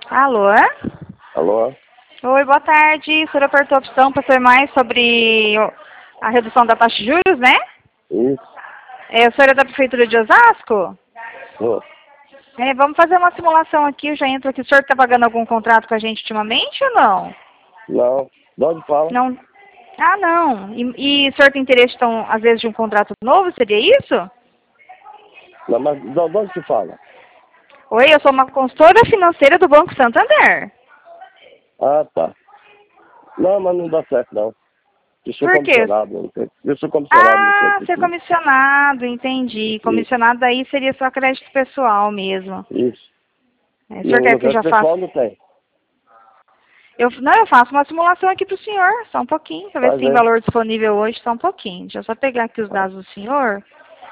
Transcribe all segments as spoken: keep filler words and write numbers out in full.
Alô? Alô? Oi, boa tarde. O senhor apertou a opção para saber mais sobre o- a redução da taxa de juros, né? Isso. É, o senhor é da Prefeitura de Osasco? Tô. É, vamos fazer uma simulação aqui. Eu já entro aqui. O senhor está pagando algum contrato com a gente ultimamente ou não? Não. De onde fala? Não. Ah, não. E, e o senhor tem interesse, então, às vezes, de um contrato novo? Seria isso? Não, mas de onde se fala? Oi, eu sou uma consultora financeira do Banco Santander. Ah, tá. Não, mas não dá certo, não. Eu sou Por quê? comissionado. não tem- Eu sou comissionado no Ah, centro ser aqui. comissionado, entendi. Isso. Comissionado aí seria só crédito pessoal mesmo. Isso. É, o senhor No, quer no que eu já resto pessoal faça? não tem. Eu, não, eu faço uma simulação aqui para o senhor, só um pouquinho, para ver se Faz tem aí. valor disponível hoje, só um pouquinho. Deixa eu só pegar aqui os dados do senhor.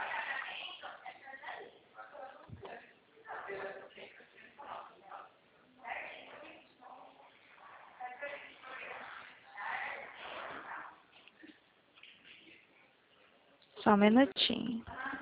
Só um minutinho.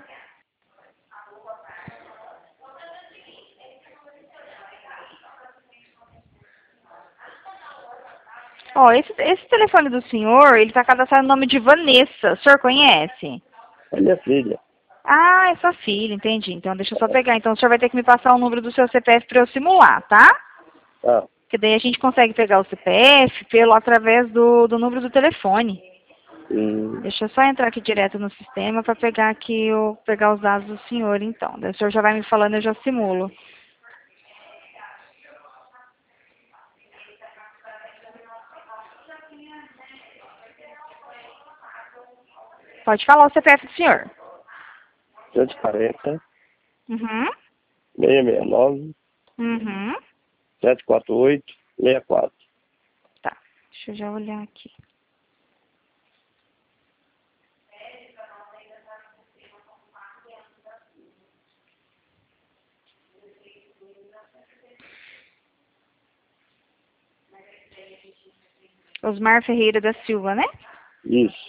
Ó, esse, esse telefone do senhor, ele está cadastrado no nome de Vanessa. O senhor conhece? É minha filha. Ah, é sua filha, entendi. Então deixa eu só pegar. Então o senhor vai ter que me passar o número do seu C P F para eu simular, tá? Ah, Porque daí a gente consegue pegar o C P F pelo, através do, do número do telefone. hum, Deixa eu só entrar aqui direto no sistema para pegar aqui o, pegar os dados do senhor, então. Daí o senhor já vai me falando, eu já simulo. Pode falar o C P F do senhor. cento e quarenta, Uhum. seiscentos e sessenta e nove, Uhum. setecentos e quarenta e oito, sessenta e quatro. Tá. Deixa eu já olhar aqui. Osmar Ferreira da Silva, né? Isso.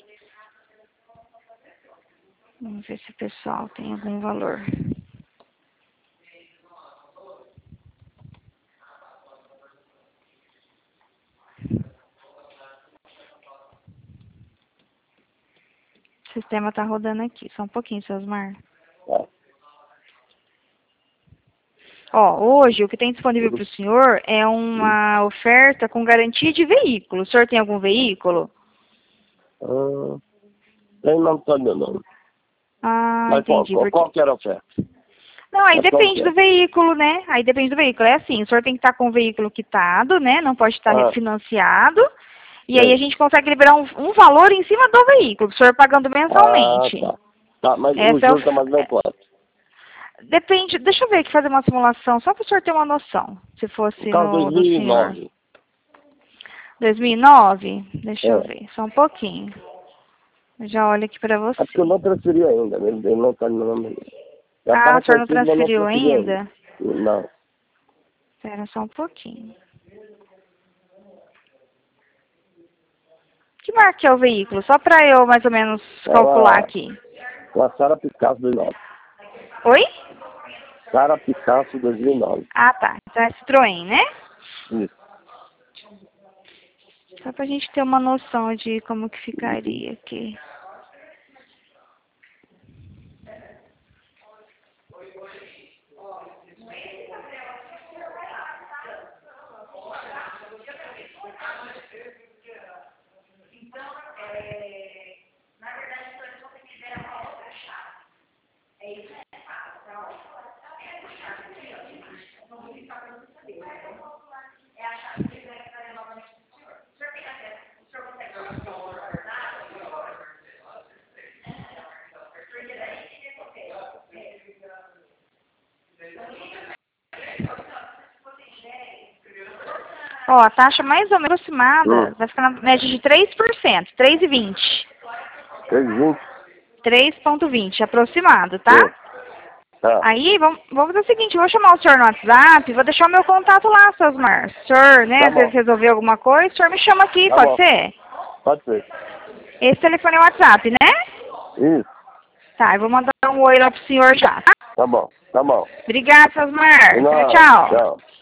Vamos ver se o pessoal tem algum valor. O sistema tá rodando aqui. Só um pouquinho, seu Osmar. Tá. Ó, hoje o que tem disponível para o senhor é uma oferta com garantia de veículo. O senhor tem algum veículo? Ah, tem, não tá meu nome. Ah, Mas qual, entendi. qual, Porque... qual que era a oferta? Não, aí Mas qual que depende é? do veículo, né? Aí depende do veículo. É assim, o senhor tem que estar com o veículo quitado, né? Não pode estar Ah, refinanciado. E aí a tem. gente consegue liberar um, um valor em cima do veículo, o senhor pagando Ah, mensalmente. tá. Tá, mas o Essa é o... juro tá mais ou menos quanto? Depende, deixa eu ver aqui, fazer uma simulação, só para o senhor ter uma noção, se No fosse caso no do senhor. dois mil e nove. dois mil e nove? Deixa eu É. ver, só um pouquinho. Eu já olho aqui para É porque eu você. não transferi ainda, né? Ele não tá no nome dele. Já Ah, estava o senhor não transferido, mas não transferiu transferi ainda. ainda? Não. Espera só um pouquinho. Que marca é o veículo? Só para eu mais ou menos É calcular uma, aqui. uma Sara Picasso dois mil e nove. Oi? Sara Picasso dois mil e nove. Ah, tá. Então é Citroën, né? Isso. Só pra gente ter uma noção de como que ficaria aqui. Ó, a taxa mais ou menos Hum. aproximada vai ficar na média de três por cento, três vírgula vinte. três e vinte. três vírgula vinte, aproximado, tá? Sim. Tá. Aí, vamos, vamos fazer o seguinte, eu vou chamar o senhor no WhatsApp, vou deixar o meu contato lá, seu Osmar. Se o senhor, né, Tá às vezes bom. resolver alguma coisa, o senhor me chama aqui, Tá pode bom. ser? Pode ser. Esse telefone é o WhatsApp, né? Isso. Tá, eu vou mandar um oi lá pro senhor já, tá? Tá bom. Tá bom. Obrigada, seu Osmar. Tchau, Não. tchau. Tchau.